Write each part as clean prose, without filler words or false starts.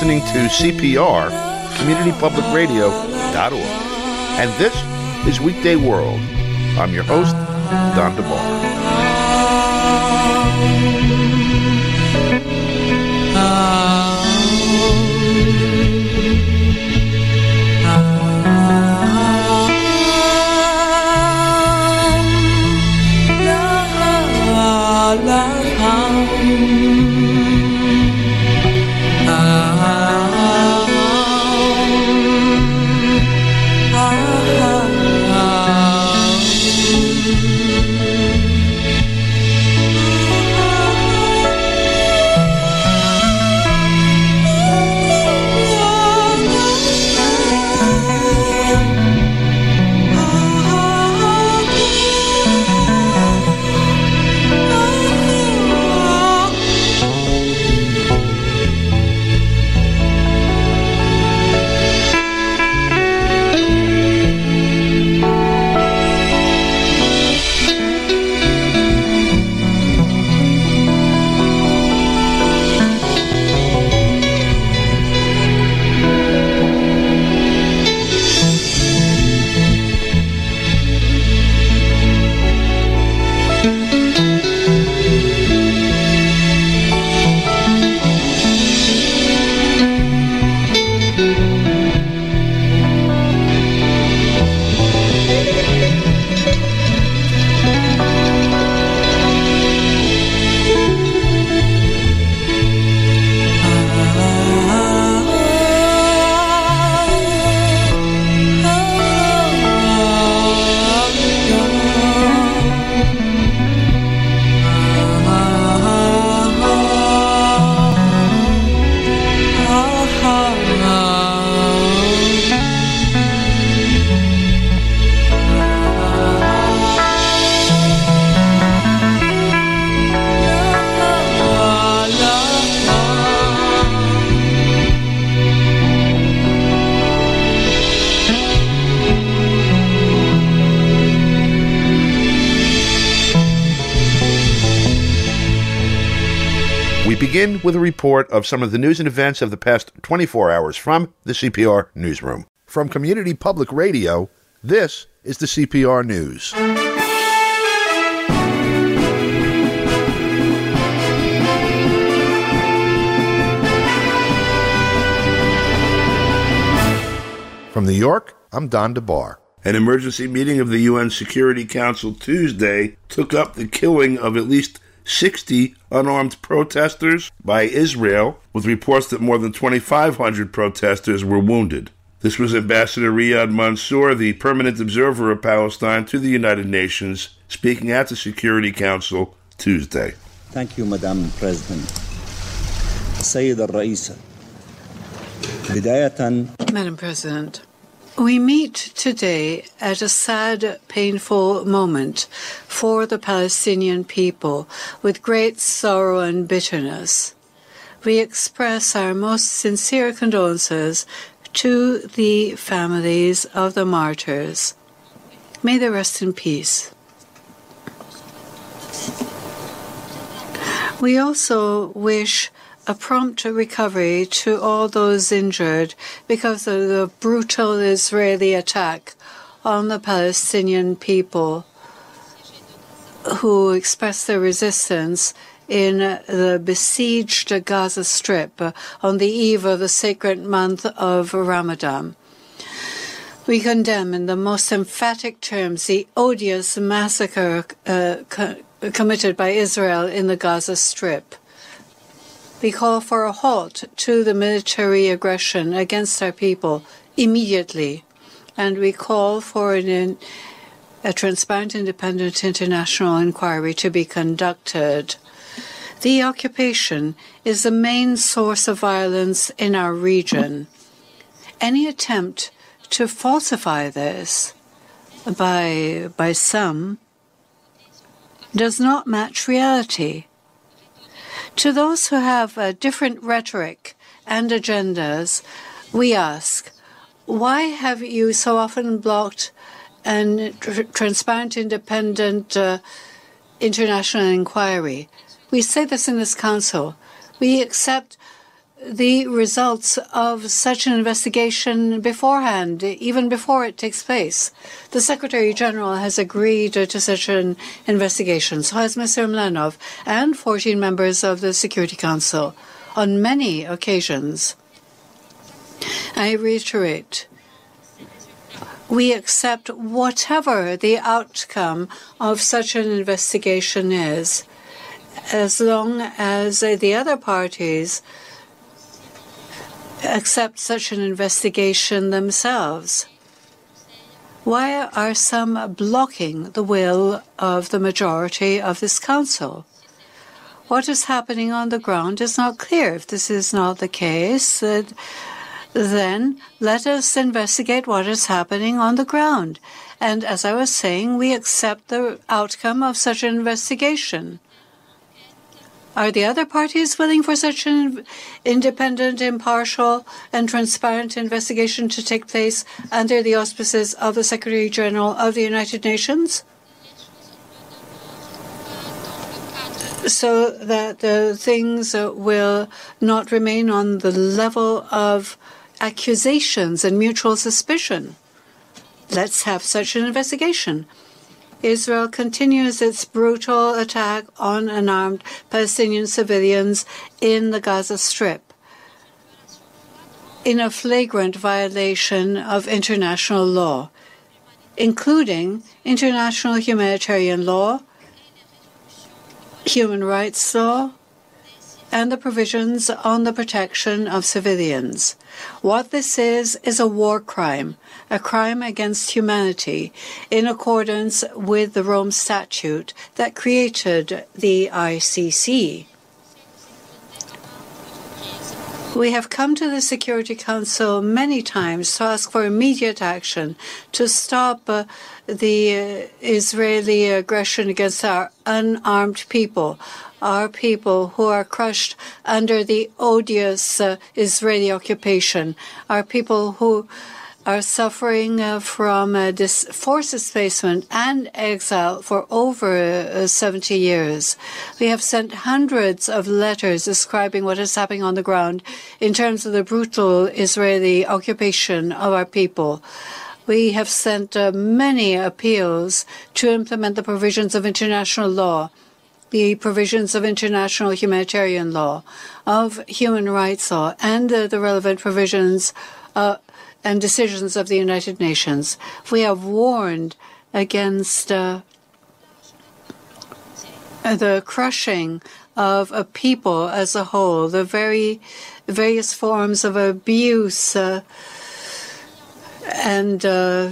listening to CPR, CommunityPublicRadio.org. And this is Weekday World. I'm your host, Don DeBar. We begin with a report of some of the news and events of the past 24 hours from the CPR Newsroom. From Community Public Radio, this is the CPR News. From New York, I'm Don DeBar. An emergency meeting of the UN Security Council Tuesday took up the killing of at least 60 unarmed protesters by Israel, with reports that more than 2,500 protesters were wounded. This was Ambassador Riyad Mansour, the permanent observer of Palestine to the United Nations, speaking at the Security Council Tuesday. Thank you, Madam President. Sayyid al-Raisa. Madam President, we meet today at a sad, painful moment for the Palestinian people with great sorrow and bitterness. We express our most sincere condolences to the families of the martyrs. May they rest in peace. We also wish a prompt recovery to all those injured because of the brutal Israeli attack on the Palestinian people who expressed their resistance in the besieged Gaza Strip on the eve of the sacred month of Ramadan. We condemn in the most emphatic terms the odious massacre committed by Israel in the Gaza Strip. We call for a halt to the military aggression against our people immediately, and we call for a transparent, independent international inquiry to be conducted. The occupation is the main source of violence in our region. Any attempt to falsify this by some does not match reality. To those who have a different rhetoric and agendas, we ask, why have you so often blocked a transparent, independent international inquiry? We say this in this council. We accept the results of such an investigation beforehand, even before it takes place. The Secretary General has agreed to such an investigation. So has Mr. Mlanov and 14 members of the Security Council on many occasions. I reiterate, we accept whatever the outcome of such an investigation is, as long as the other parties accept such an investigation themselves. Why are some blocking the will of the majority of this council? What is happening on the ground is not clear. If this is not the case, then let us investigate what is happening on the ground. And as I was saying, we accept the outcome of such an investigation. Are the other parties willing for such an independent, impartial, and transparent investigation to take place under the auspices of the Secretary General of the United Nations? So that things will not remain on the level of accusations and mutual suspicion. Let's have such an investigation. Israel continues its brutal attack on unarmed Palestinian civilians in the Gaza Strip, in a flagrant violation of international law, including international humanitarian law, human rights law, and the provisions on the protection of civilians. What this is a war crime, a crime against humanity, in accordance with the Rome Statute that created the ICC. We have come to the Security Council many times to ask for immediate action to stop the Israeli aggression against our unarmed people, our people who are crushed under the odious Israeli occupation, our people who are suffering from forced displacement and exile for over 70 years. We have sent hundreds of letters describing what is happening on the ground in terms of the brutal Israeli occupation of our people. We have sent many appeals to implement the provisions of international law, the provisions of international humanitarian law, of human rights law, and the relevant provisions and decisions of the United Nations. We have warned against the crushing of a people as a whole, the various forms of abuse and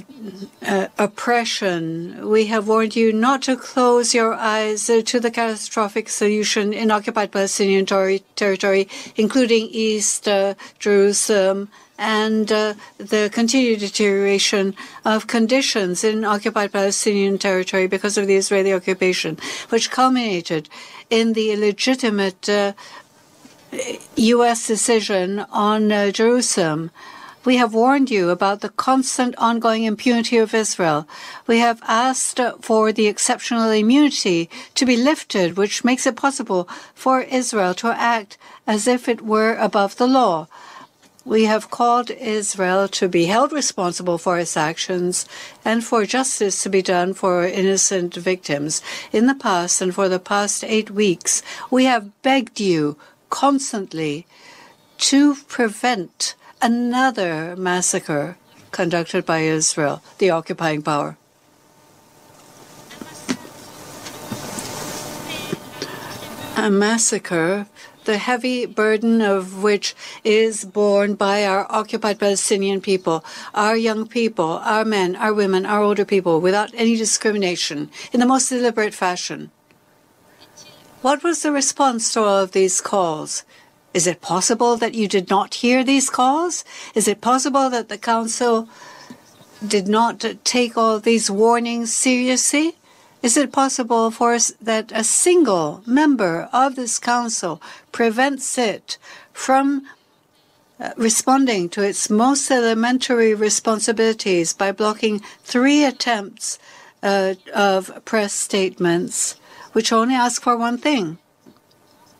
oppression. We have warned you not to close your eyes to the catastrophic solution in occupied Palestinian territory, including East Jerusalem, and the continued deterioration of conditions in occupied Palestinian territory because of the Israeli occupation, which culminated in the illegitimate U.S. decision on Jerusalem. We have warned you about the constant ongoing impunity of Israel. We have asked for the exceptional immunity to be lifted, which makes it possible for Israel to act as if it were above the law. We have called Israel to be held responsible for its actions and for justice to be done for innocent victims. In the past and for the past 8 weeks, we have begged you constantly to prevent another massacre conducted by Israel, the occupying power. A massacre, the heavy burden of which is borne by our occupied Palestinian people, our young people, our men, our women, our older people, without any discrimination, in the most deliberate fashion. What was the response to all of these calls? Is it possible that you did not hear these calls? Is it possible that the Council did not take all these warnings seriously? Is it possible for us that a single member of this Council prevents it from responding to its most elementary responsibilities by blocking 3 attempts of press statements, which only ask for one thing: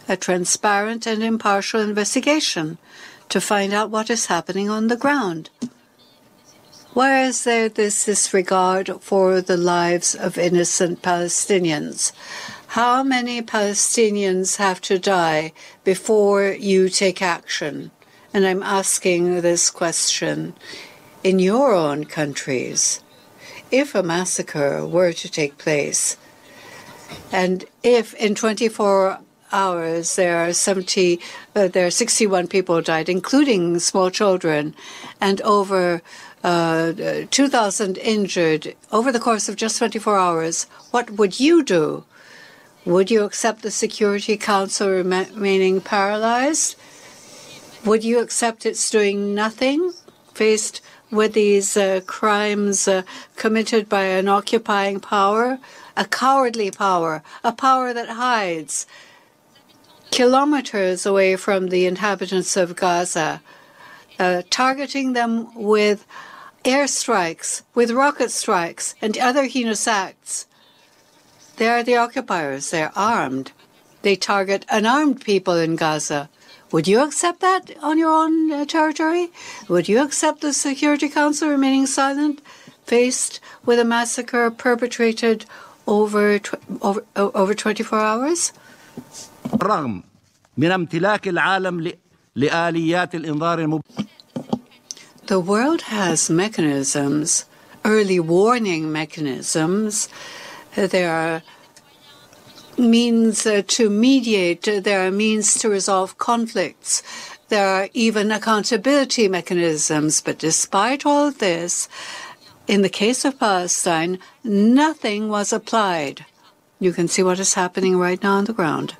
a transparent and impartial investigation to find out what is happening on the ground. Why is there this disregard for the lives of innocent Palestinians? How many Palestinians have to die before you take action? And I'm asking this question in your own countries. If a massacre were to take place, and if in 24 hours there are 61 people died, including small children, and over 2,000 injured over the course of just 24 hours, what would you do? Would you accept the Security Council remaining paralyzed? Would you accept it's doing nothing faced with these crimes committed by an occupying power, a cowardly power, a power that hides kilometers away from the inhabitants of Gaza, targeting them with airstrikes, with rocket strikes, and other heinous acts? They are the occupiers. They're armed. They target unarmed people in Gaza. Would you accept that on your own territory? Would you accept the Security Council remaining silent, faced with a massacre perpetrated over 24 hours? رغم من امتلاك العالم لآليات الإنذار The world has mechanisms, early warning mechanisms. There are means to mediate. There are means to resolve conflicts. There are even accountability mechanisms. But despite all of this, in the case of Palestine, nothing was applied. You can see what is happening right now on the ground.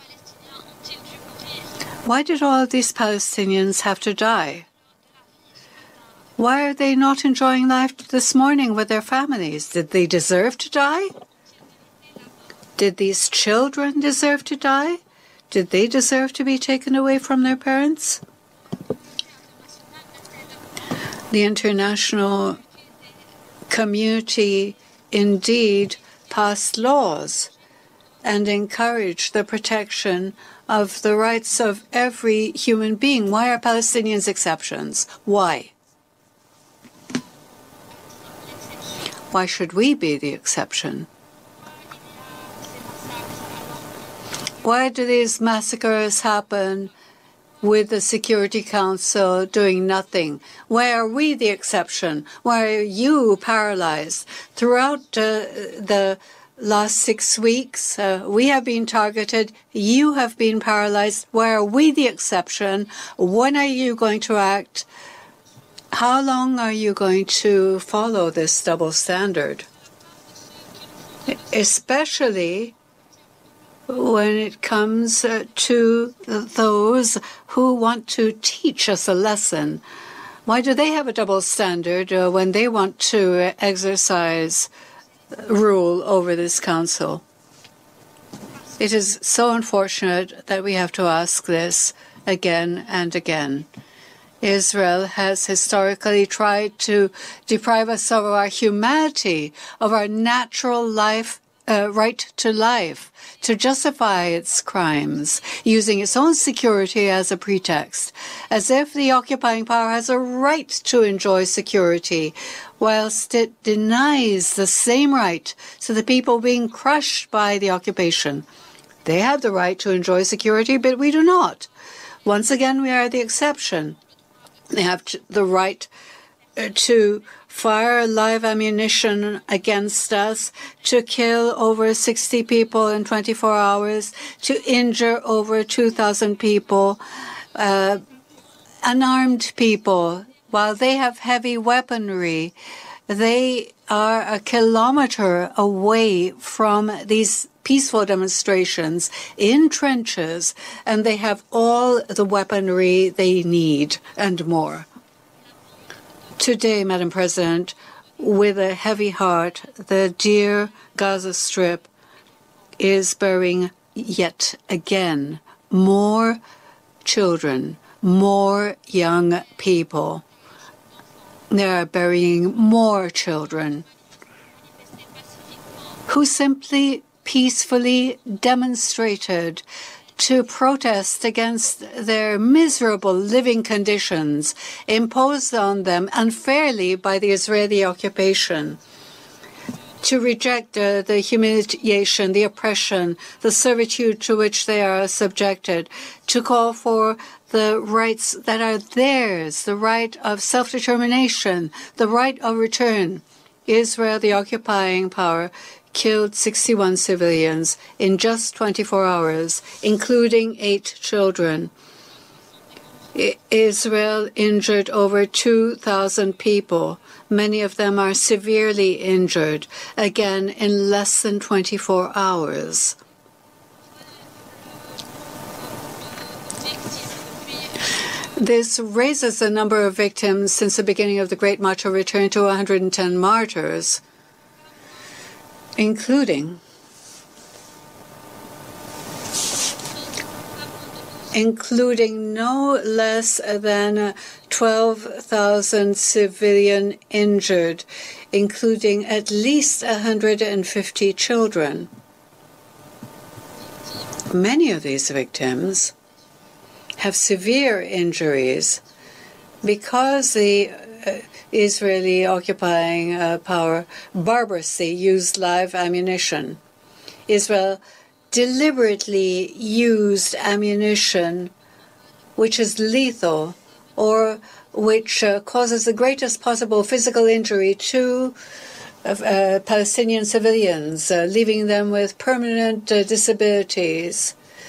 Why did all of these Palestinians have to die? Why are they not enjoying life this morning with their families? Did they deserve to die? Did these children deserve to die? Did they deserve to be taken away from their parents? The international community indeed passed laws and encouraged the protection of the rights of every human being. Why are Palestinians exceptions? Why? Why should we be the exception? Why do these massacres happen with the Security Council doing nothing? Why are we the exception? Why are you paralyzed? Throughout the last 6 weeks, we have been targeted. You have been paralyzed. Why are we the exception? When are you going to act? How long are you going to follow this double standard? Especially when it comes to those who want to teach us a lesson. Why do they have a double standard when they want to exercise rule over this council? It is so unfortunate that we have to ask this again and again. Israel has historically tried to deprive us of our humanity, of our natural life, right to life, to justify its crimes, using its own security as a pretext, as if the occupying power has a right to enjoy security, whilst it denies the same right to the people being crushed by the occupation. They have the right to enjoy security, but we do not. Once again, we are the exception. They have the right to fire live ammunition against us, to kill over 60 people in 24 hours, to injure over 2,000 people, unarmed people. While they have heavy weaponry, they are a kilometer away from these peaceful demonstrations in trenches, and they have all the weaponry they need and more. Today, Madam President, with a heavy heart, the dear Gaza Strip is burying yet again more children, more young people. They are burying more children who simply peacefully demonstrated to protest against their miserable living conditions imposed on them unfairly by the Israeli occupation, to reject the humiliation, the oppression, the servitude to which they are subjected, to call for the rights that are theirs, the right of self-determination, the right of return. Israel, the occupying power, killed 61 civilians in just 24 hours, including 8 children. Israel injured over 2,000 people. Many of them are severely injured, again in less than 24 hours. This raises the number of victims since the beginning of the Great March of Return to 110 martyrs, including no less than 12,000 civilian injured, including at least 150 children. Many of these victims have severe injuries because the Israeli occupying power barbarously used live ammunition. Israel deliberately used ammunition which is lethal or which causes the greatest possible physical injury to Palestinian civilians, leaving them with permanent disabilities.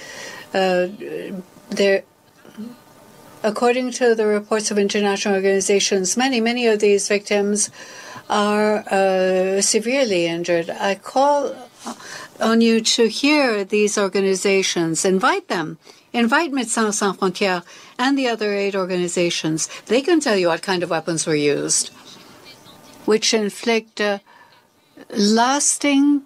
According to the reports of international organizations, many of these victims are severely injured. I call on you to hear these organizations. Invite them. Invite Médecins Sans Frontières and the other aid organizations. They can tell you what kind of weapons were used, which inflict lasting,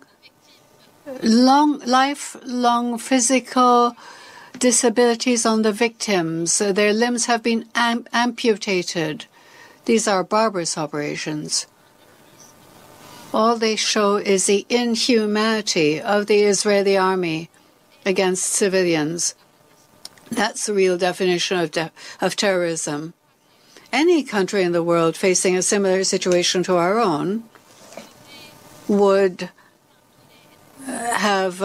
lifelong physical disabilities on the victims. Their limbs have been amputated. These are barbarous operations. All they show is the inhumanity of the Israeli army against civilians. That's the real definition of terrorism. Any country in the world facing a similar situation to our own would have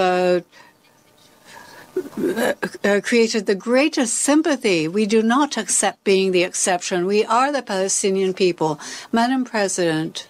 created the greatest sympathy. We do not accept being the exception. We are the Palestinian people. Madam President,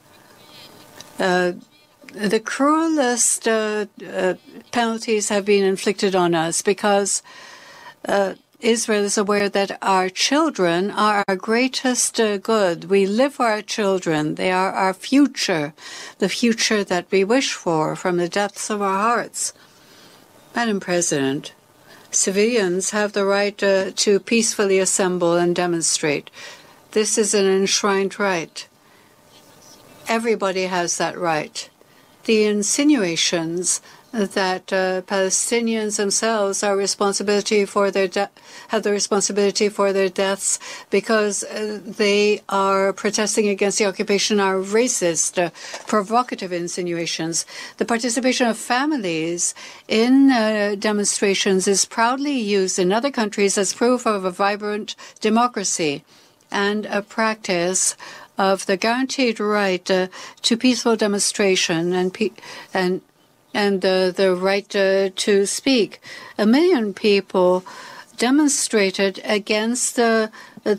the cruelest penalties have been inflicted on us because Israel is aware that our children are our greatest good. We live for our children. They are our future, the future that we wish for from the depths of our hearts. Madam President, civilians have the right to peacefully assemble and demonstrate. This is an enshrined right. Everybody has that right. The insinuations that Palestinians themselves are responsibility for their have the responsibility for their deaths because they are protesting against the occupation are racist, provocative insinuations. The participation of families in demonstrations is proudly used in other countries as proof of a vibrant democracy and a practice of the guaranteed right to peaceful demonstration and the right to speak. 1 million people demonstrated against the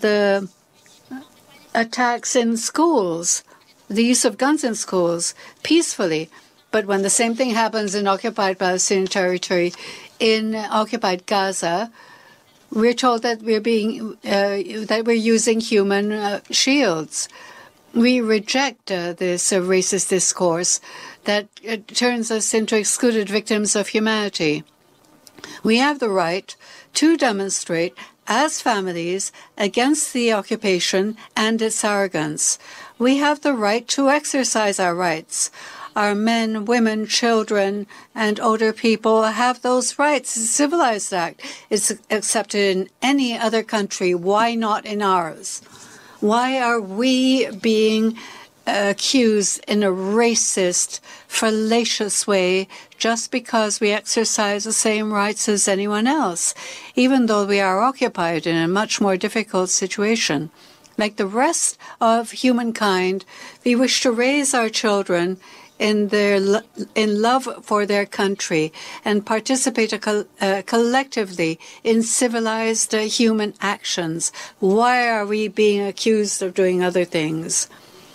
attacks in schools, the use of guns in schools, peacefully. But when the same thing happens in occupied Palestinian territory, in occupied Gaza, we're told that we're using human shields. We reject this racist discourse that turns us into excluded victims of humanity. We have the right to demonstrate as families against the occupation and its arrogance. We have the right to exercise our rights. Our men, women, children, and older people have those rights. It's a civilized act. It's accepted in any other country. Why not in ours? Why are we being accused in a racist, fallacious way just because we exercise the same rights as anyone else, even though we are occupied in a much more difficult situation. Like the rest of humankind, we wish to raise our children in love for their country and participate collectively in civilized human actions. Why are we being accused of doing other things?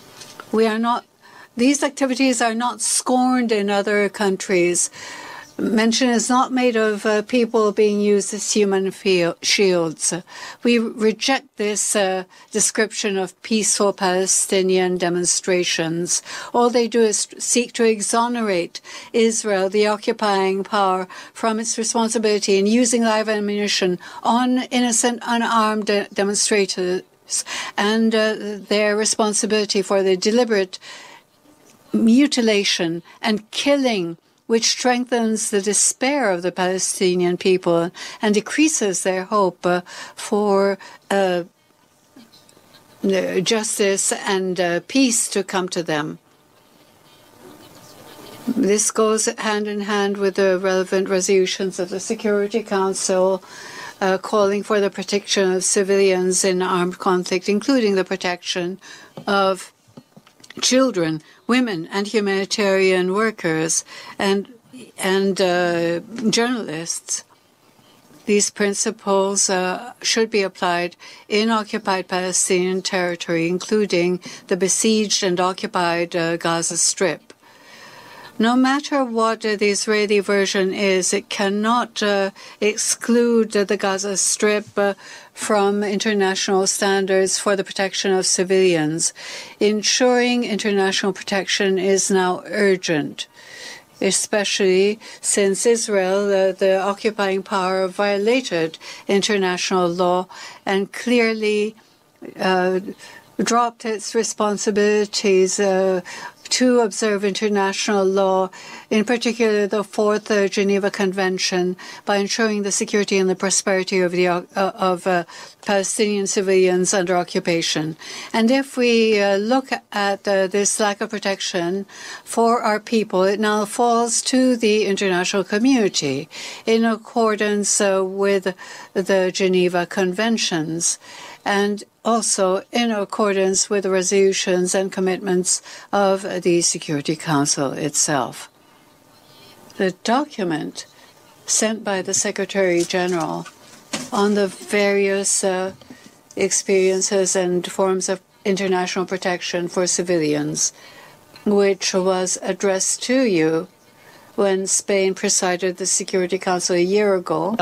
These activities are not scorned in other countries. Mention is not made of people being used as human shields. We reject this description of peaceful Palestinian demonstrations. All they do is seek to exonerate Israel, the occupying power, from its responsibility in using live ammunition on innocent, unarmed demonstrators and their responsibility for the deliberate mutilation and killing, which strengthens the despair of the Palestinian people and decreases their hope for justice and peace to come to them. This goes hand in hand with the relevant resolutions of the Security Council calling for the protection of civilians in armed conflict, including the protection of children, women, and humanitarian workers and journalists. These principles should be applied in occupied Palestinian territory, including the besieged and occupied Gaza Strip. No matter what the Israeli version is, it cannot exclude the Gaza Strip from international standards for the protection of civilians. Ensuring international protection is now urgent, especially since Israel, the occupying power, violated international law and clearly dropped its responsibilities to observe international law, in particular the Fourth Geneva Convention, by ensuring the security and the prosperity of Palestinian civilians under occupation. And if we look at this lack of protection for our people, it now falls to the international community in accordance with the Geneva Conventions, and also in accordance with the resolutions and commitments of the Security Council itself. The document sent by the Secretary General on the various experiences and forms of international protection for civilians, which was addressed to you when Spain presided the Security Council a year ago,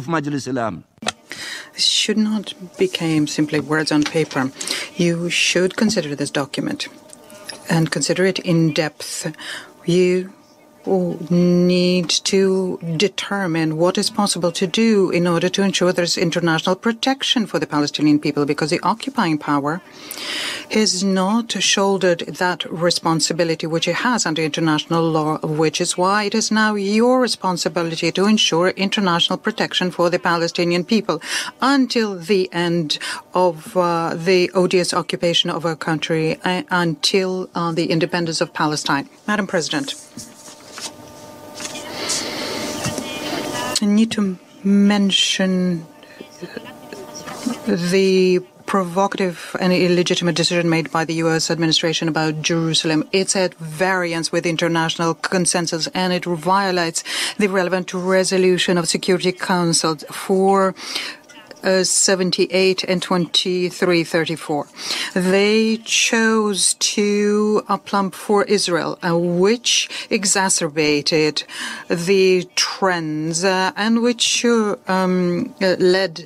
should not become simply words on paper. You should consider this document and consider it in depth. You need to determine what is possible to do in order to ensure there's international protection for the Palestinian people, because the occupying power has not shouldered that responsibility which it has under international law, which is why it is now your responsibility to ensure international protection for the Palestinian people until the end of the odious occupation of our country, until the independence of Palestine. Madam President, I need to mention the provocative and illegitimate decision made by the U.S. administration about Jerusalem. It's at variance with international consensus, and it violates the relevant resolution of Security Council for 78 and 2334. They chose to plump for Israel, which exacerbated the trends and which led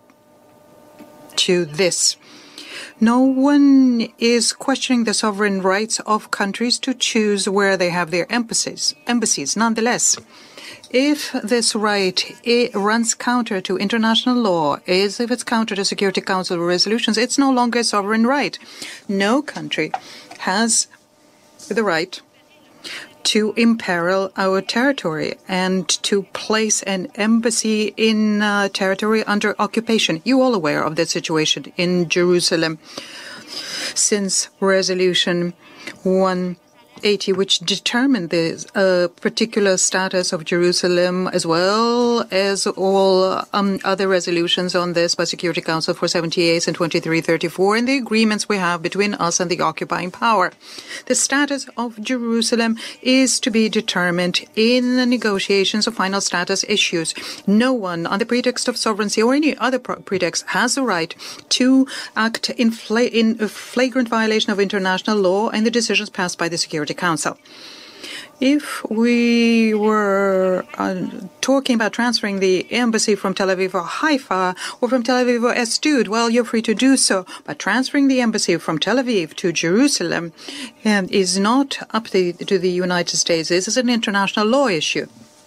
to this. No one is questioning the sovereign rights of countries to choose where they have their embassies. Nonetheless, if this right runs counter to international law, if it's counter to Security Council resolutions, it's no longer a sovereign right. No country has the right to imperil our territory and to place an embassy in territory under occupation. You're all aware of the situation in Jerusalem. Since resolution 180, which determined the particular status of Jerusalem, as well as all other resolutions on this by Security Council 478 and 2334, and the agreements we have between us and the occupying power. The status of Jerusalem is to be determined in the negotiations of final status issues. No one, on the pretext of sovereignty or any other pretext, has the right to act in flagrant violation of international law and the decisions passed by the Security Council. If we were talking about transferring the embassy from Tel Aviv or Haifa or from Tel Aviv or Ashdod, well, you're free to do so. But transferring the embassy from Tel Aviv to Jerusalem is not up to the United States. This is an international law issue.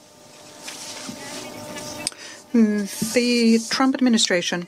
The Trump administration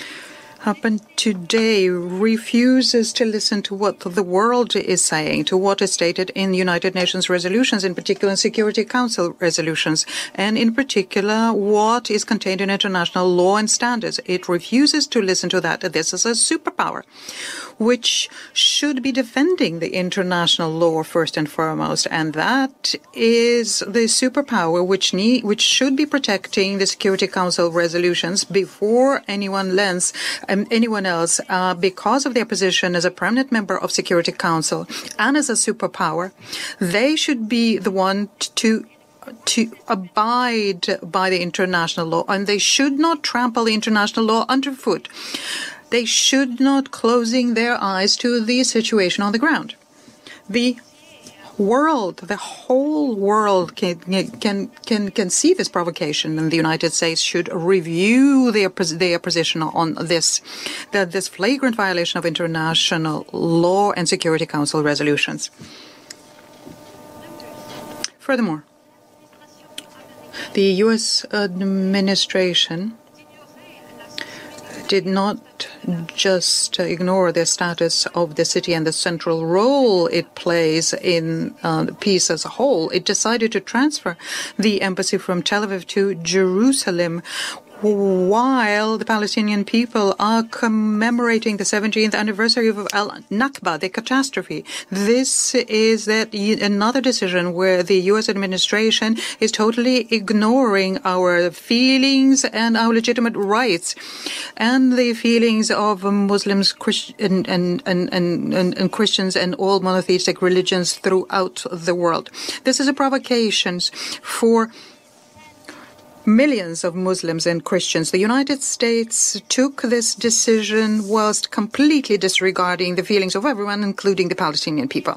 today refuses to listen to what the world is saying, to what is stated in United Nations resolutions, in particular in Security Council resolutions, and in particular what is contained in international law and standards. It refuses to listen to that. This is a superpower which should be defending the international law first and foremost, and that is the superpower which should be protecting the Security Council resolutions before anyone else, because of their position as a permanent member of Security Council and as a superpower. They should be the one to abide by the international law, and they should not trample the international law underfoot. They should not closing their eyes to the situation on the ground. The whole world can see this provocation, and the United States should review their position on this flagrant violation of international law and Security Council resolutions. Furthermore, the U.S. administration did not just ignore the status of the city and the central role it plays in peace as a whole. It decided to transfer the embassy from Tel Aviv to Jerusalem, while the Palestinian people are commemorating the 17th anniversary of Al-Nakba, the catastrophe. This is another decision where the U.S. administration is totally ignoring our feelings and our legitimate rights and the feelings of Muslims and Christians and all monotheistic religions throughout the world. This is a provocation for millions of Muslims and Christians. The United States took this decision whilst completely disregarding the feelings of everyone, including the Palestinian people.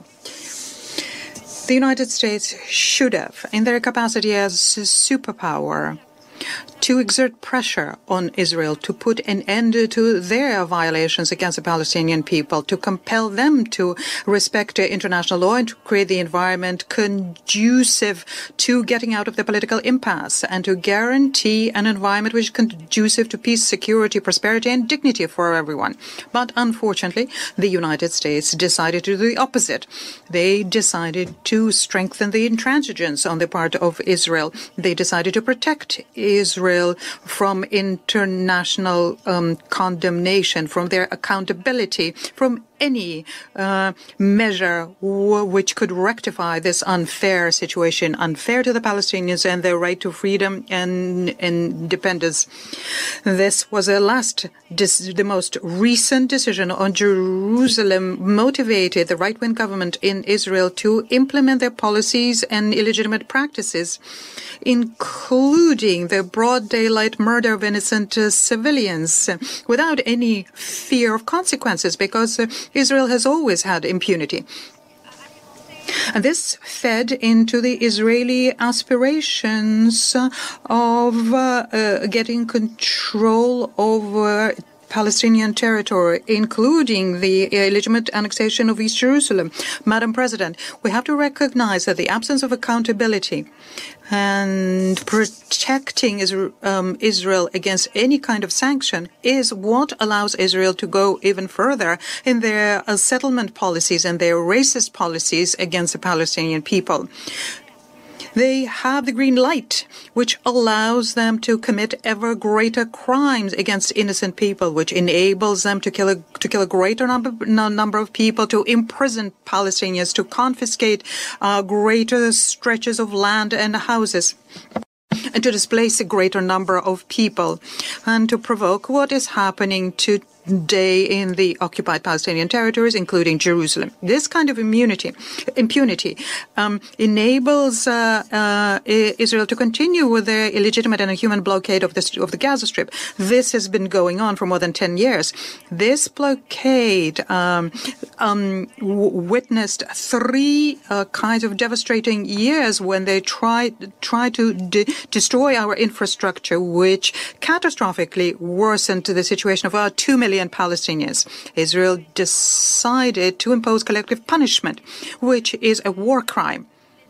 The United States should have, in their capacity as a superpower, to exert pressure on Israel to put an end to their violations against the Palestinian people, to compel them to respect international law and to create the environment conducive to getting out of the political impasse, and to guarantee an environment which is conducive to peace, security, prosperity, and dignity for everyone. But unfortunately, the United States decided to do the opposite. They decided to strengthen the intransigence on the part of Israel. They decided to protect Israel from international condemnation, from their accountability, from any measure which could rectify this unfair situation, unfair to the Palestinians and their right to freedom and independence. This was the most recent decision on Jerusalem motivated the right-wing government in Israel to implement their policies and illegitimate practices, including the broad daylight murder of innocent civilians without any fear of consequences, because Israel has always had impunity. And this fed into the Israeli aspirations of getting control over Palestinian territory, including the illegitimate annexation of East Jerusalem. Madam President, we have to recognize that the absence of accountability and protecting Israel against any kind of sanction is what allows Israel to go even further in their settlement policies and their racist policies against the Palestinian people. They have the green light, which allows them to commit ever greater crimes against innocent people, which enables them to kill a greater number of people, to imprison Palestinians, to confiscate greater stretches of land and houses, and to displace a greater number of people, and to provoke what is happening today in the occupied Palestinian territories, including Jerusalem. This kind of impunity enables Israel to continue with their illegitimate and inhuman blockade of the Gaza Strip. This has been going on for more than 10 years. This blockade witnessed three kinds of devastating years when they tried to destroy our infrastructure, which catastrophically worsened the situation of our 2 million Palestinians. Israel decided to impose collective punishment, which is a war crime.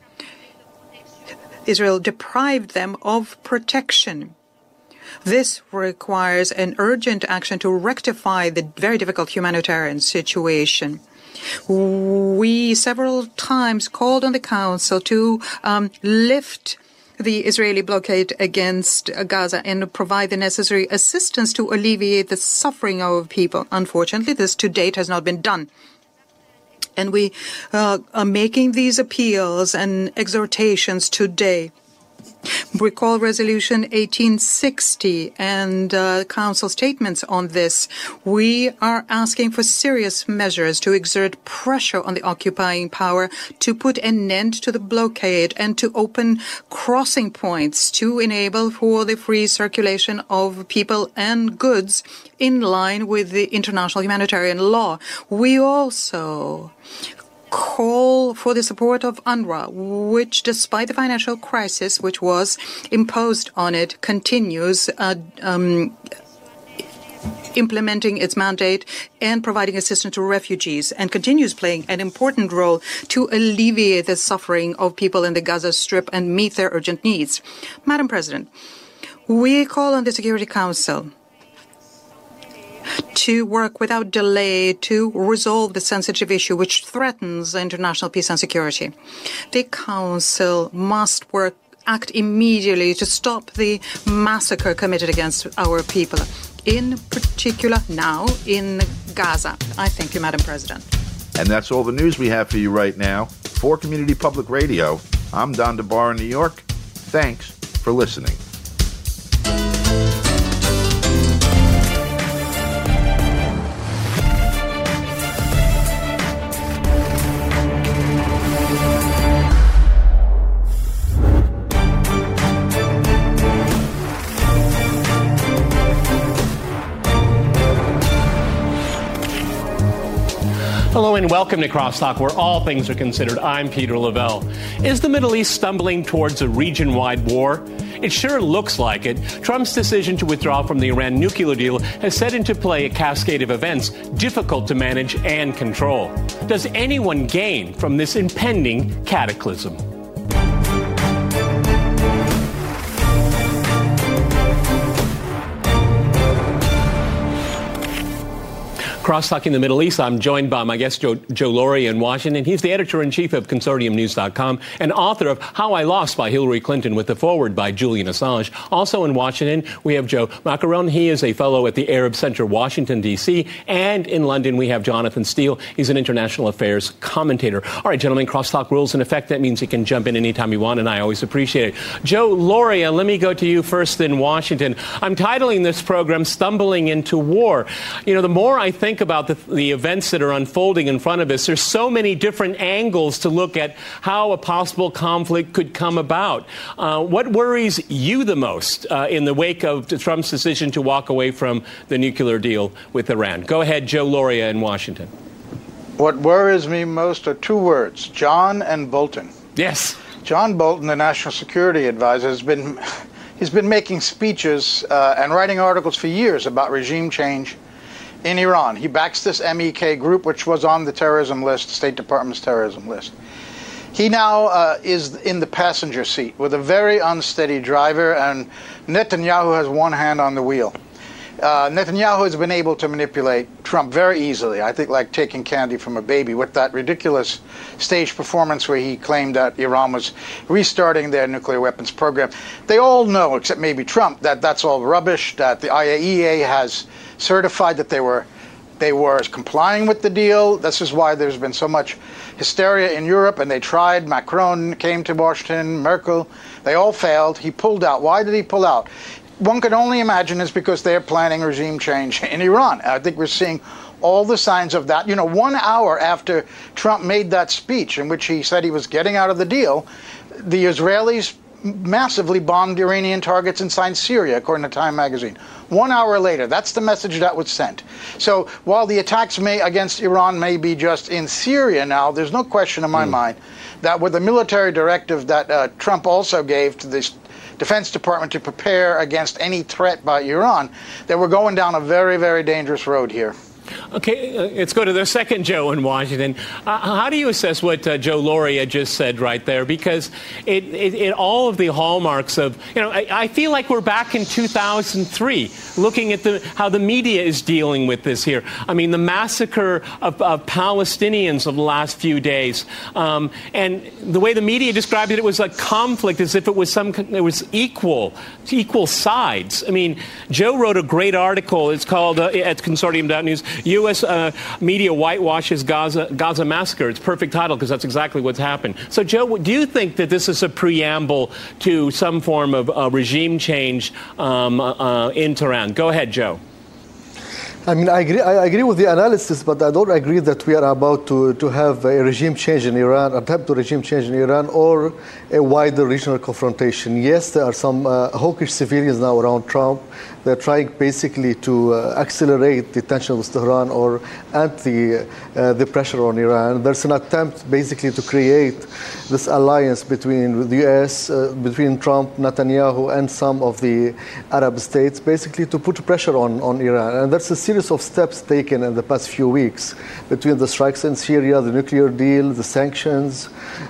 Israel deprived them of protection. This requires an urgent action to rectify the very difficult humanitarian situation. We several times called on the Council to lift the Israeli blockade against Gaza and provide the necessary assistance to alleviate the suffering of people. Unfortunately, this to date has not been done. And we are making these appeals and exhortations today. Recall Resolution 1860 and Council statements on this. We are asking for serious measures to exert pressure on the occupying power to put an end to the blockade and to open crossing points to enable for the free circulation of people and goods in line with the international humanitarian law. We also call for the support of UNRWA, which, despite the financial crisis which was imposed on it, continues implementing its mandate and providing assistance to refugees, and continues playing an important role to alleviate the suffering of people in the Gaza Strip and meet their urgent needs. Madam President, we call on the Security Council to work without delay to resolve the sensitive issue which threatens international peace and security. The Council must act immediately to stop the massacre committed against our people, in particular now in Gaza. I thank you, Madam President. And that's all the news we have for you right now. For Community Public Radio, I'm Don DeBar in New York. Thanks for listening. Hello and welcome to Crosstalk, where all things are considered. I'm Peter Lavelle. Is the Middle East stumbling towards a region-wide war? It sure looks like it. Trump's decision to withdraw from the Iran nuclear deal has set into play a cascade of events difficult to manage and control. Does anyone gain from this impending cataclysm? Crosstalking the Middle East, I'm joined by my guest, Joe Lauria in Washington. He's the editor-in-chief of ConsortiumNews.com and author of How I Lost by Hillary Clinton with the foreword by Julian Assange. Also in Washington, we have Joe Maccarone. He is a fellow at the Arab Center, Washington, D.C. And in London, we have Jonathan Steele. He's an international affairs commentator. All right, gentlemen, Crosstalk rules in effect. That means you can jump in anytime you want, and I always appreciate it. Joe Lauria, let me go to you first in Washington. I'm titling this program Stumbling into War. You know, the more I think about the events that are unfolding in front of us, there's so many different angles to look at how a possible conflict could come about. What worries you the most in the wake of Trump's decision to walk away from the nuclear deal with Iran? Go ahead, Joe Lauria in Washington. What worries me most are two words, John and Bolton. Yes. John Bolton, the National Security Advisor, he's been making speeches and writing articles for years about regime change in Iran. He backs this MEK group, which was on the terrorism list, State Department's terrorism list. He now is in the passenger seat with a very unsteady driver, and Netanyahu has one hand on the wheel. Netanyahu has been able to manipulate Trump very easily, I think like taking candy from a baby, with that ridiculous stage performance where he claimed that Iran was restarting their nuclear weapons program. They all know, except maybe Trump, that that's all rubbish, that the IAEA has certified that they were complying with the deal. This is why there's been so much hysteria in Europe, and they tried. Macron came to Washington, Merkel. They all failed. He pulled out. Why did he pull out? One can only imagine it's because they're planning regime change in Iran. I think we're seeing all the signs of that. 1 hour after Trump made that speech in which he said he was getting out of the deal, the Israelis massively bombed Iranian targets inside Syria, according to Time magazine. 1 hour later, that's the message that was sent. So while the attacks against Iran may be just in Syria now, there's no question in my mind that with the military directive that Trump also gave to the Defense Department to prepare against any threat by Iran, that we're going down a very, very dangerous road here. Okay, let's go to the second Joe in Washington. How do you assess what Joe Lauria just said right there? Because it all of the hallmarks of, I feel like we're back in 2003, looking at how the media is dealing with this here. I mean, the massacre of Palestinians of the last few days. And the way the media described it, it was a conflict as if it was equal sides. I mean, Joe wrote a great article. It's called, at Consortium.news, U.S. Media Whitewashes Gaza Massacre. It's a perfect title because that's exactly what's happened. So, Joe, do you think that this is a preamble to some form of regime change in Tehran? Go ahead, Joe. I mean, I agree with the analysis, but I don't agree that we are about to have a regime change in Iran, attempt to regime change in Iran, or a wider regional confrontation. Yes, there are some hawkish civilians now around Trump. They're trying basically to accelerate the tension with Tehran or add the pressure on Iran. There's an attempt basically to create this alliance between the U.S., between Trump, Netanyahu, and some of the Arab states, basically to put pressure on Iran. And there's a series of steps taken in the past few weeks between the strikes in Syria, the nuclear deal, the sanctions,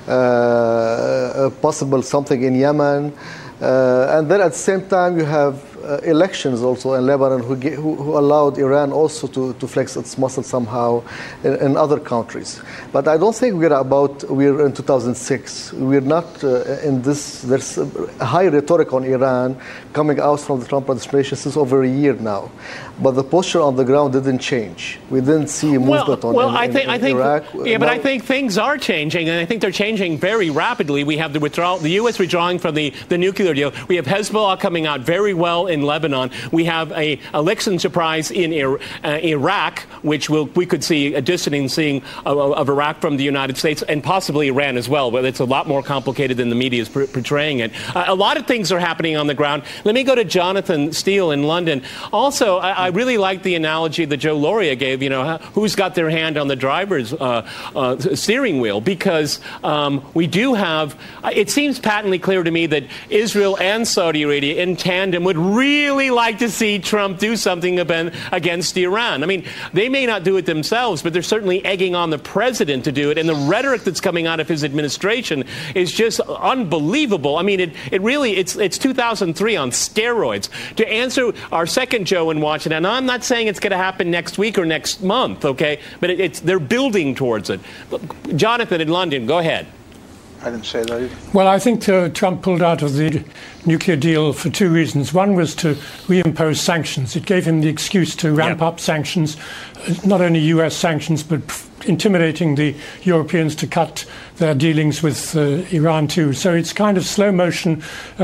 possible something in Yemen. And then at the same time, you have elections also in Lebanon who allowed Iran also to flex its muscle somehow in other countries. But I don't think we're in 2006. We're not in this. There's a high rhetoric on Iran coming out from the Trump administration since over a year now. But the posture on the ground didn't change. We didn't see movement in Iraq. Yeah, but I think things are changing, and I think they're changing very rapidly. We have the U.S. withdrawing from the nuclear deal. We have Hezbollah coming out very well in Lebanon. We have a election surprise in Iraq, which we could see a distancing of Iraq from the United States and possibly Iran as well, but it's a lot more complicated than the media is portraying it. A lot of things are happening on the ground. Let me go to Jonathan Steele in London. Also, I really like the analogy that Joe Lauria gave, who's got their hand on the driver's steering wheel, because we do have, it seems patently clear to me that Israel and Saudi Arabia in tandem would really like to see Trump do something against Iran. I mean, they may not do it themselves, but they're certainly egging on the president to do it. And the rhetoric that's coming out of his administration is just unbelievable. I mean, it's 2003 on steroids. To answer our second Joe in Washington, and I'm not saying it's going to happen next week or next month, okay? But they're building towards it. Jonathan in London, go ahead. I didn't say that either. Well, I think Trump pulled out of the nuclear deal for two reasons. One was to reimpose sanctions. It gave him the excuse to ramp up sanctions, not only U.S. sanctions, but intimidating the Europeans to cut their dealings with Iran too. So it's kind of slow motion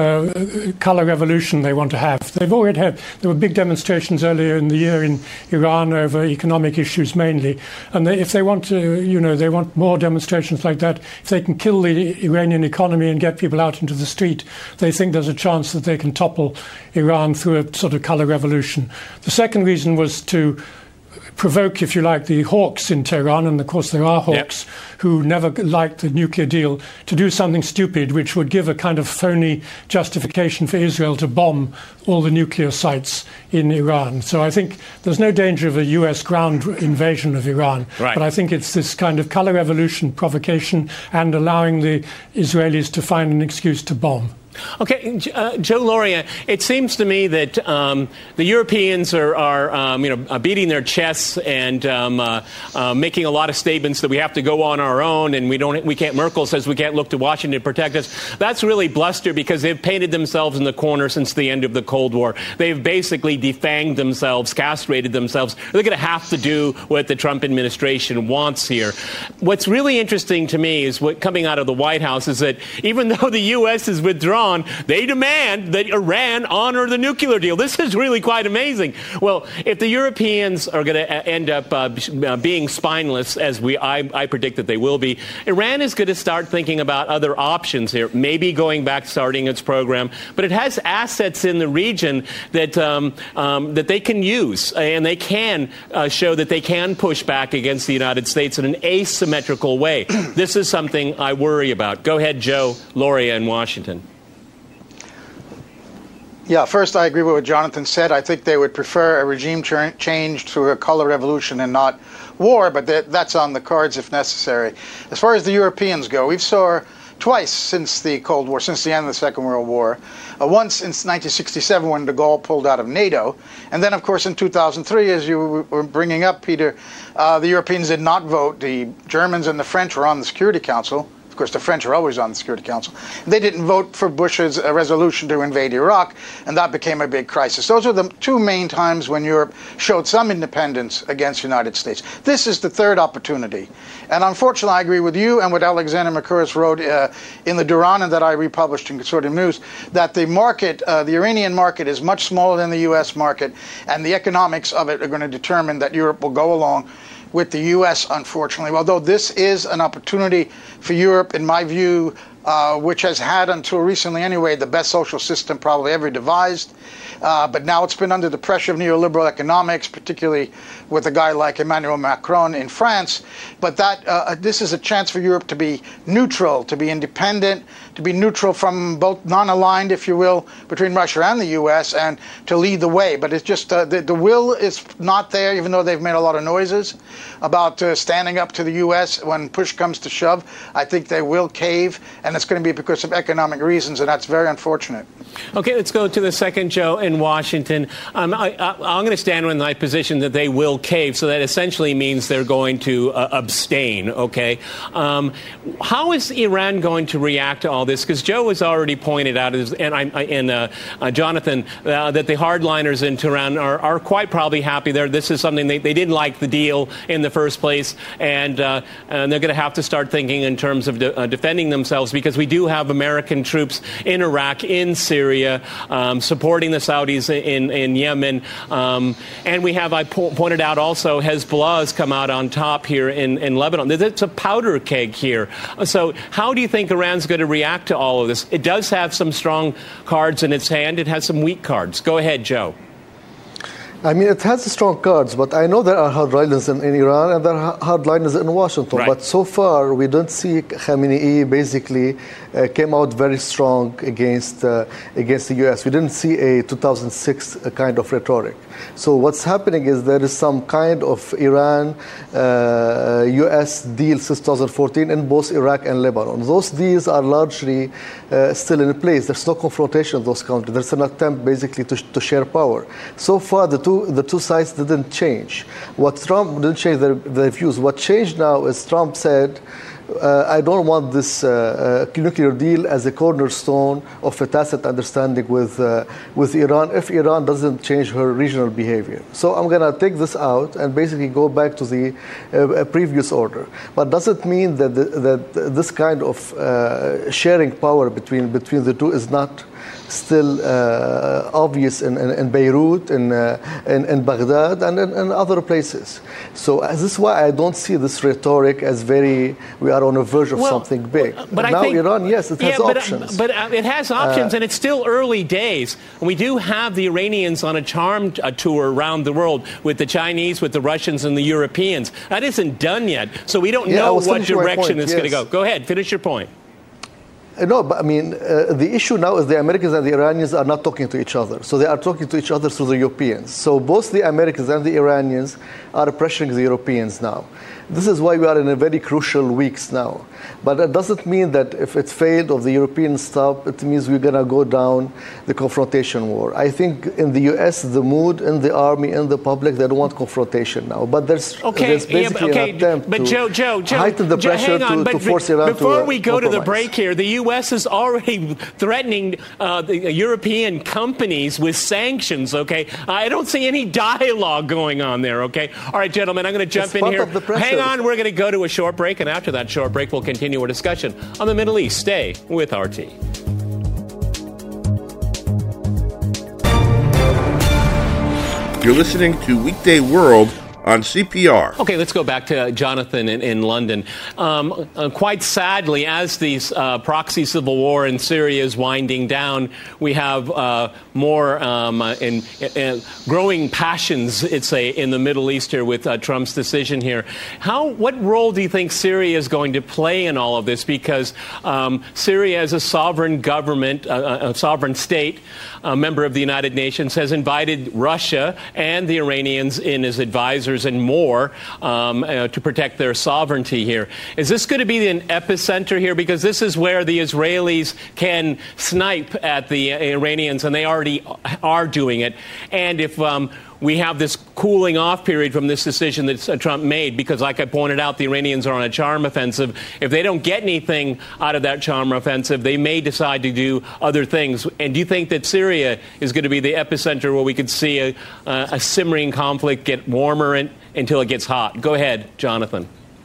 color revolution they want to have. They've already had, there were big demonstrations earlier in the year in Iran over economic issues mainly. And if they want to, they want more demonstrations like that. If they can kill the Iranian economy and get people out into the street, they think there's a chance that they can topple Iran through a sort of color revolution. The second reason was to provoke, if you like, the hawks in Tehran, and of course there are hawks who never liked the nuclear deal, to do something stupid which would give a kind of phony justification for Israel to bomb all the nuclear sites in Iran. So I think there's no danger of a US ground invasion of Iran, but I think it's this kind of color revolution provocation and allowing the Israelis to find an excuse to bomb. Okay, Joe Lauria, it seems to me that the Europeans are beating their chests and making a lot of statements that we have to go on our own and we can't. Merkel says we can't look to Washington to protect us. That's really bluster because they've painted themselves in the corner since the end of the Cold War. They've basically defanged themselves, castrated themselves. They're going to have to do what the Trump administration wants here. What's really interesting to me is what coming out of the White House is that even though the U.S. is withdrawn, they demand that Iran honor the nuclear deal. This is really quite amazing. Well, if the Europeans are going to end up being spineless, as I predict that they will be, Iran is going to start thinking about other options here, maybe going back, starting its program. But it has assets in the region that that they can use, and they can show that they can push back against the United States in an asymmetrical way. This is something I worry about. Go ahead, Joe Lauria in Washington. Yeah, first I agree with what Jonathan said. I think they would prefer a regime change to a color revolution and not war, but that's on the cards if necessary. As far as the Europeans go, we've saw twice since the Cold War, since the end of the Second World War. Once in 1967 when de Gaulle pulled out of NATO, and then, of course, in 2003, as you were bringing up, Peter, the Europeans did not vote. The Germans and the French were on the Security Council. Of course, the French are always on the Security Council. They didn't vote for Bush's resolution to invade Iraq, and that became a big crisis. Those are the two main times when Europe showed some independence against the United States. This is the third opportunity. And unfortunately, I agree with you and what Alexander Mercouris wrote in the Duran and that I republished in Consortium News, that the market, the Iranian market, is much smaller than the U.S. market, and the economics of it are going to determine that Europe will go along with the U.S., unfortunately. Although this is an opportunity for Europe, in my view, which has had, until recently anyway, the best social system probably ever devised. But now it's been under the pressure of neoliberal economics, particularly with a guy like Emmanuel Macron in France. But that this is a chance for Europe to be neutral, to be independent, to be neutral from both non-aligned, if you will, between Russia and the U.S., and to lead the way. But it's just the will is not there, even though they've made a lot of noises about standing up to the U.S. when push comes to shove. I think they will cave, and it's going to be because of economic reasons, and that's very unfortunate. Okay, let's go to the second, Joe, in Washington. I'm going to stand with my position that they will cave, so that essentially means they're going to abstain, okay? How is Iran going to react to all this? Because Joe has already pointed out, and Jonathan, that the hardliners in Tehran are quite probably happy there. This is something they didn't like the deal in the first place, and they're going to have to start thinking in terms of defending themselves, because we do have American troops in Iraq, in Syria, supporting the Saudis in Yemen. And we have, I pointed out also, Hezbollah has come out on top here in Lebanon. It's a powder keg here. So how do you think Iran's going to react to all of this? It does have some strong cards in its hand. It has some weak cards. Go ahead, Joe. I mean, it has strong cards, but I know there are hardliners in Iran and there are hardliners in Washington. Right. But so far, we don't see Khamenei basically came out very strong against the U.S. We didn't see a 2006 kind of rhetoric. So what's happening is there is some kind of Iran-U.S. deal since 2014 in both Iraq and Lebanon. Those deals are largely still in place. There's no confrontation of those countries. There's an attempt basically to share power. So far, the two sides didn't change. Trump didn't change their views. What changed now is Trump said, I don't want this nuclear deal as a cornerstone of a tacit understanding with Iran if Iran doesn't change her regional behavior. So I'm going to take this out and basically go back to the previous order. But does it mean that this kind of sharing power between the two is not still obvious in Beirut, in Baghdad, and in other places? So this is why I don't see this rhetoric as we are on the verge of something big. But now Iran, yes, it has options. But it has options, and it's still early days. We do have the Iranians on a charm tour around the world with the Chinese, with the Russians, and the Europeans. That isn't done yet, so we don't know what direction it's going to go. Go ahead, finish your point. No, but I mean, the issue now is the Americans and the Iranians are not talking to each other. So they are talking to each other through the Europeans. So both the Americans and the Iranians are pressuring the Europeans now. This is why we are in a very crucial weeks now. But that doesn't mean that if it failed or the Europeans stop, it means we're going to go down the confrontation war. I think in the U.S., the mood in the army, in the public, they don't want confrontation now. But there's basically an attempt to heighten the pressure to force Iran to before we go compromise. to the break here, the U.S. is already threatening the European companies with sanctions, okay? I don't see any dialogue going on there, okay? All right, gentlemen, I'm going to jump in here. Hang on, we're going to go to a short break, and after that short break, we'll continue our discussion on the Middle East. Stay with RT. You're listening to Weekday World on CPR. Okay, let's go back to Jonathan in London. Quite sadly, as these proxy civil war in Syria is winding down, we have more growing passions, in the Middle East here with Trump's decision here. What role do you think Syria is going to play in all of this? Because Syria, as a sovereign government, a sovereign state, a member of the United Nations, has invited Russia and the Iranians in as advisors and more to protect their sovereignty here. Is this going to be an epicenter here? Because this is where the Israelis can snipe at the Iranians, and they already are doing it. And if we have this cooling off period from this decision that Trump made, because like I pointed out, the Iranians are on a charm offensive. If they don't get anything out of that charm offensive, they may decide to do other things. And do you think that Syria is going to be the epicenter where we could see a simmering conflict get warmer until it gets hot? Go ahead, Jonathan.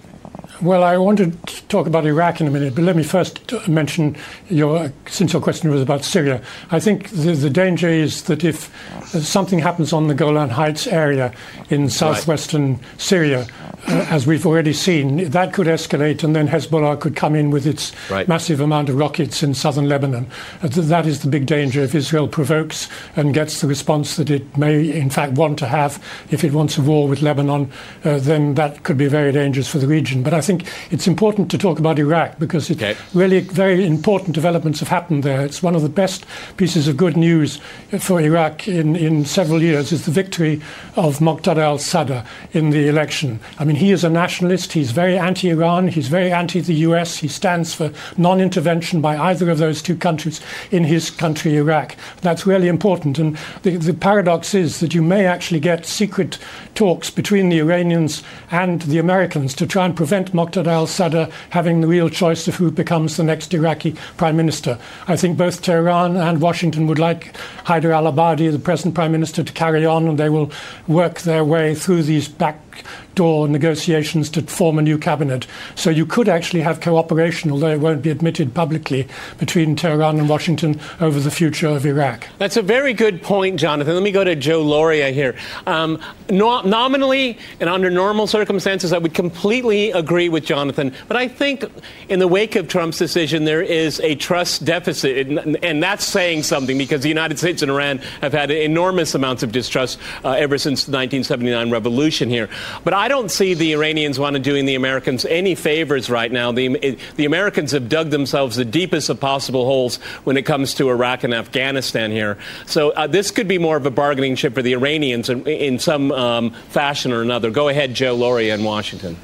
Well, I wanted to talk about Iraq in a minute, but let me first mention, since your question was about Syria, I think the danger is that if something happens on the Golan Heights area in southwestern Syria, as we've already seen, that could escalate, and then Hezbollah could come in with its massive amount of rockets in southern Lebanon. That is the big danger if Israel provokes and gets the response that it may, in fact, want to have. If it wants a war with Lebanon, then that could be very dangerous for the region. But I think it's important to talk about Iraq because it's really very important developments have happened there. It's one of the best pieces of good news for Iraq in several years is the victory of Muqtada al-Sadr in the election. I mean, he is a nationalist. He's very anti-Iran. He's very anti-the US. He stands for non-intervention by either of those two countries in his country, Iraq. That's really important. And the paradox is that you may actually get secret talks between the Iranians and the Americans to try and prevent Muqtada al-Sadr having the real choice of who becomes the next Iraqi prime minister. I think both Tehran and Washington would like Haider al-Abadi, the present prime minister, to carry on, and they will work their way through these backdoor negotiations to form a new cabinet. So you could actually have cooperation, although it won't be admitted publicly, between Tehran and Washington over the future of Iraq. That's a very good point, Jonathan. Let me go to Joe Lauria here. Nominally and under normal circumstances, I would completely agree with Jonathan. But I think in the wake of Trump's decision, there is a trust deficit. And that's saying something because the United States and Iran have had enormous amounts of distrust ever since the 1979 revolution here. But I don't see the Iranians want to doing the Americans any favors right now. The Americans have dug themselves the deepest of possible holes when it comes to Iraq and Afghanistan here. So this could be more of a bargaining chip for the Iranians in some fashion or another. Go ahead, Joe Lauria in Washington.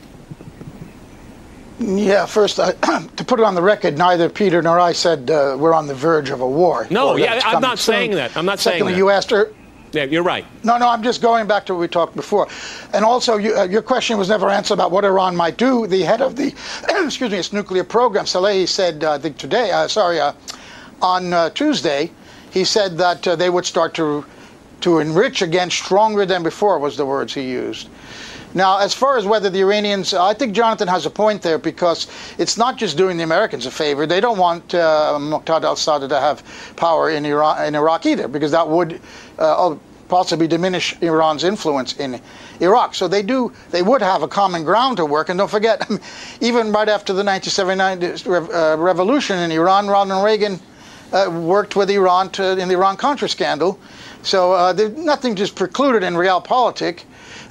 Yeah, first, to put it on the record, neither Peter nor I said we're on the verge of a war. No, I'm not saying that. I'm not saying that. Secondly, you asked her. Yeah, you're right. No, I'm just going back to what we talked before. And also, your question was never answered about what Iran might do. The head of the, its nuclear program, Salehi, said, I think today, on Tuesday, he said that they would start to enrich again stronger than before, was the words he used. Now, as far as whether the Iranians, I think Jonathan has a point there because it's not just doing the Americans a favor. They don't want Muqtada al-Sadr to have power in Iraq either, because that would possibly diminish Iran's influence in Iraq. So they would have a common ground to work. And don't forget, even right after the 1979 revolution in Iran, Ronald Reagan worked with Iran in the Iran-Contra scandal. So there's nothing just precluded in realpolitik.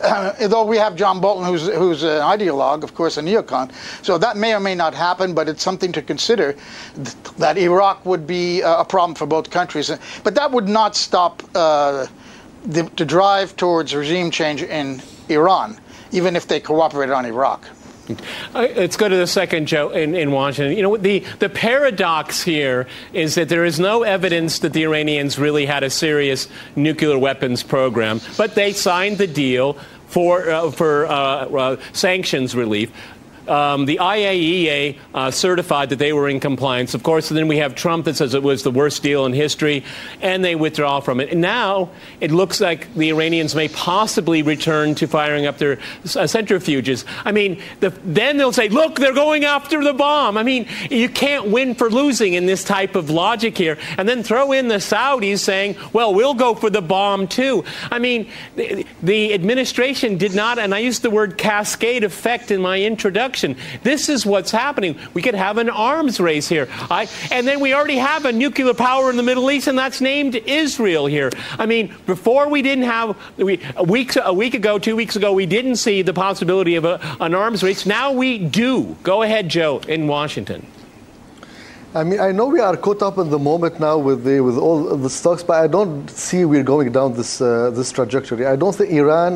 Though we have John Bolton, who's an ideologue, of course, a neocon. So that may or may not happen, but it's something to consider that Iraq would be a problem for both countries. But that would not stop the drive towards regime change in Iran, even if they cooperated on Iraq. Let's go to the second, Joe, in Washington. You know, the paradox here is that there is no evidence that the Iranians really had a serious nuclear weapons program, but they signed the deal for sanctions relief. The IAEA certified that they were in compliance. Of course, and then we have Trump that says it was the worst deal in history, and they withdraw from it. And now it looks like the Iranians may possibly return to firing up their centrifuges. I mean, then they'll say, look, they're going after the bomb. I mean, you can't win for losing in this type of logic here. And then throw in the Saudis saying, well, we'll go for the bomb too. I mean, the administration did not, and I used the word cascade effect in my introduction. This is what's happening. We could have an arms race here. And then we already have a nuclear power in the Middle East, and that's named Israel here. I mean, before we didn't have, a week ago, 2 weeks ago, we didn't see the possibility of an arms race. Now we do. Go ahead, Joe, in Washington. I mean, I know we are caught up in the moment now with all the stocks, but I don't see we're going down this trajectory. I don't think Iran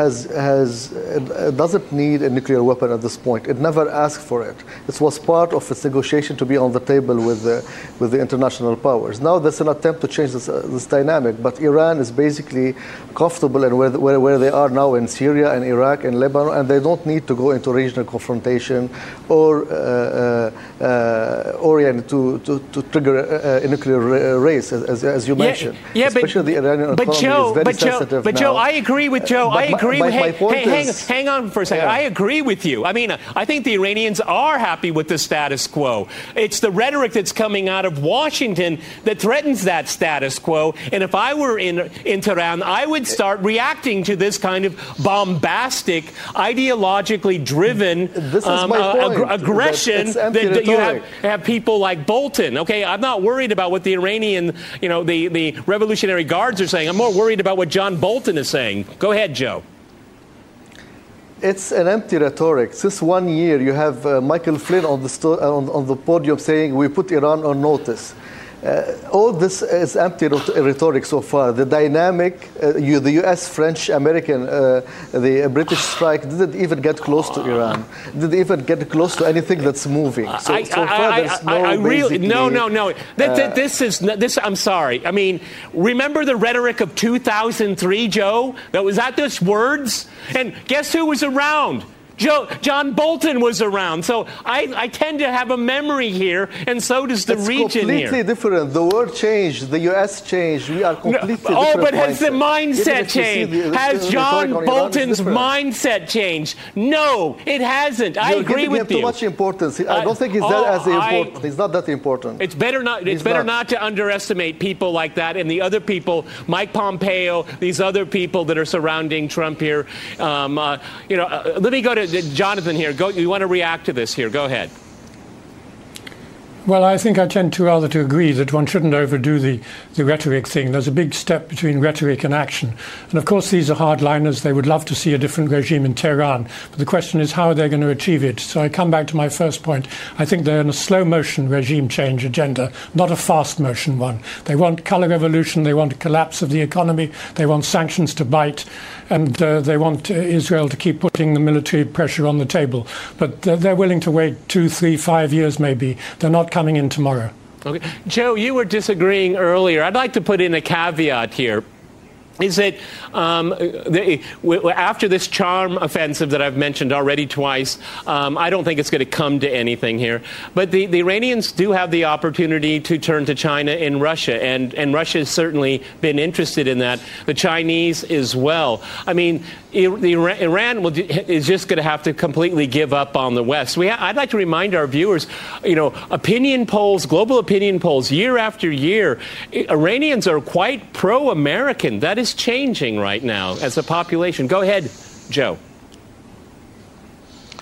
doesn't need a nuclear weapon at this point. It never asked for it. It was part of its negotiation to be on the table with the international powers. Now there's an attempt to change this dynamic, but Iran is basically comfortable in where they are now in Syria and Iraq and Lebanon, and they don't need to go into regional confrontation or to trigger a nuclear race, as you mentioned. Yeah, especially the Iranian economy is very sensitive now. Joe, I agree with Joe. Hang on for a second. Yeah. I agree with you. I mean, I think the Iranians are happy with the status quo. It's the rhetoric that's coming out of Washington that threatens that status quo. And if I were in Tehran, I would start reacting to this kind of bombastic, ideologically driven aggression that you have people like Bolton. Okay, I'm not worried about what the Iranian, the Revolutionary Guards are saying. I'm more worried about what John Bolton is saying. Go ahead, Joe. It's an empty rhetoric. Since 1 year, you have Michael Flynn on the podium saying we put Iran on notice. All this is empty rhetoric so far. The dynamic, the U.S., French, American, the British strike didn't even get close to Iran. Didn't even get close to anything that's moving. So far, there's no. This. I'm sorry. I mean, remember the rhetoric of 2003, Joe? Was that just words? And guess who was around? John Bolton was around. So I tend to have a memory here, and so does the region here. It's completely different. The world changed. The U.S. changed. We are completely different. Oh, but has the mindset changed? Has John Bolton's mindset changed? No, it hasn't. I agree with you. Too much importance. I don't think he's important. He's not that important. It's better not to underestimate people like that and the other people, Mike Pompeo, these other people that are surrounding Trump here. Let me go to Jonathan here. You want to react to this here? Go ahead. Well, I think I tend to rather to agree that one shouldn't overdo the rhetoric thing. There's a big step between rhetoric and action. And of course, these are hardliners. They would love to see a different regime in Tehran. But the question is, how are they going to achieve it? So I come back to my first point. I think they're in a slow motion regime change agenda, not a fast motion one. They want color revolution. They want a collapse of the economy. They want sanctions to bite. And they want Israel to keep putting the military pressure on the table. But they're willing to wait 2, 3, 5 years maybe. They're not coming in tomorrow. Okay. Joe, you were disagreeing earlier. I'd like to put in a caveat here. Is that after this charm offensive that I've mentioned already twice, I don't think it's going to come to anything here. But the Iranians do have the opportunity to turn to China and Russia, and Russia has certainly been interested in that. The Chinese as well. I mean, Iran is just going to have to completely give up on the West. I'd like to remind our viewers, opinion polls, global opinion polls, year after year, Iranians are quite pro-American. That is changing right now as a population. Go ahead, Joe.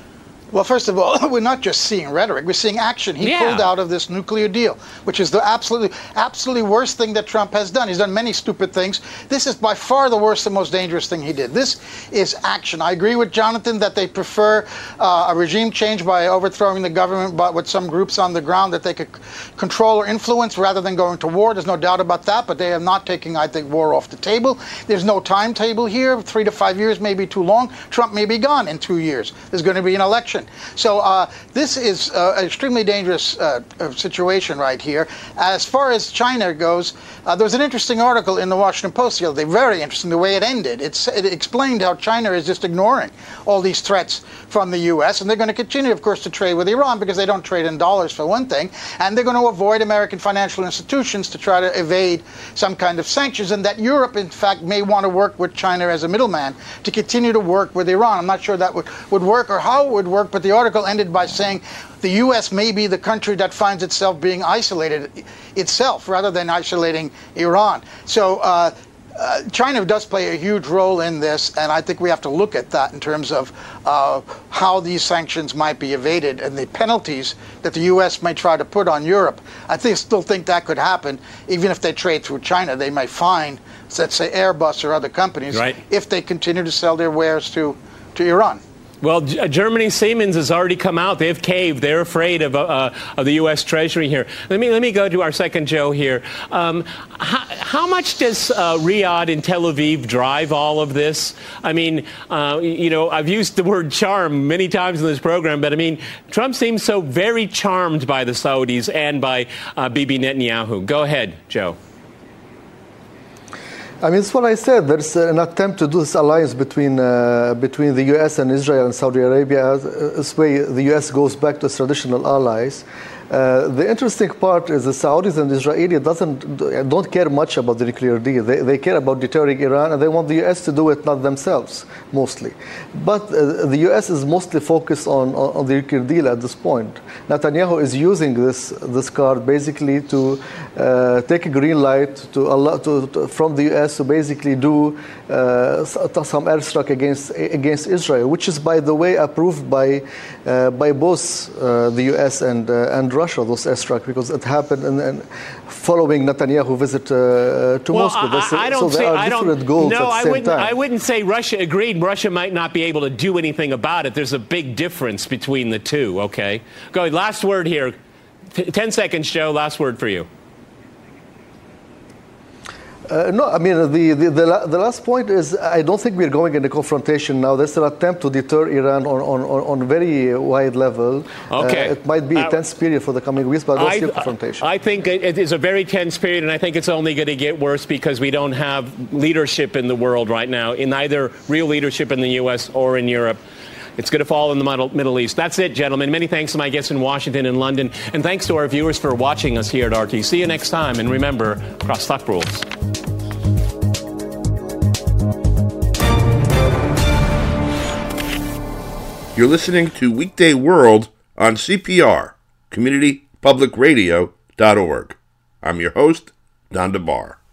Well, first of all, we're not just seeing rhetoric, we're seeing action. He pulled out of this nuclear deal, which is the absolutely worst thing that Trump has done. He's done many stupid things. This is by far the worst and most dangerous thing he did. This is action. I agree with Jonathan that they prefer a regime change by overthrowing the government, but with some groups on the ground that they could control or influence rather than going to war. There's no doubt about that, but they are not taking, I think, war off the table. There's no timetable here. 3 to 5 years may be too long. Trump may be gone in 2 years. There's going to be an election. So this is an extremely dangerous situation right here. As far as China goes, there was an interesting article in the Washington Post the other day, very interesting, the way it ended. It explained how China is just ignoring all these threats from the U.S., and they're going to continue, of course, to trade with Iran because they don't trade in dollars, for one thing, and they're going to avoid American financial institutions to try to evade some kind of sanctions, and that Europe, in fact, may want to work with China as a middleman to continue to work with Iran. I'm not sure that would work or how it would work, but the article ended by saying the U.S. may be the country that finds itself being isolated itself rather than isolating Iran. So China does play a huge role in this, and I think we have to look at that in terms of how these sanctions might be evaded and the penalties that the U.S. may try to put on Europe. I still think that could happen. Even if they trade through China, they may fine, let's say, Airbus or other companies if they continue to sell their wares to Iran. Well, Germany's Siemens has already come out. They've caved. They're afraid of the U.S. Treasury here. Let me go to our second Joe here. How much does Riyadh and Tel Aviv drive all of this? I mean, I've used the word charm many times in this program, but I mean, Trump seems so very charmed by the Saudis and by Bibi Netanyahu. Go ahead, Joe. I mean, it's what I said. There's an attempt to do this alliance between the U.S. and Israel and Saudi Arabia. This way, the U.S. goes back to its traditional allies. The interesting part is the Saudis and the Israelis don't care much about the nuclear deal. They care about deterring Iran, and they want the U.S. to do it, not themselves, mostly. But the U.S. is mostly focused on the nuclear deal at this point. Netanyahu is using this card basically to take a green light from the U.S. to basically do some airstrike against Israel, which is, by the way, approved by both the U.S. and Russia, those airstrikes, because it happened and following Netanyahu visit to Moscow. I wouldn't say Russia agreed. Russia might not be able to do anything about it. There's a big difference between the two, okay? Go ahead. Last word here. 10 seconds, Joe. Last word for you. No, I mean, the last point is I don't think we're going into confrontation now. There's an attempt to deter Iran on a very wide level. Okay. It might be a tense period for the coming weeks, but I don't see a confrontation. I think it is a very tense period, and I think it's only going to get worse because we don't have leadership in the world right now, in either real leadership in the U.S. or in Europe. It's going to fall in the Middle East. That's it, gentlemen. Many thanks to my guests in Washington and London, and thanks to our viewers for watching us here at RT. See you next time, and remember, crosstalk rules. You're listening to Weekday World on CPR, CommunityPublicRadio.org. I'm your host, Don DeBar.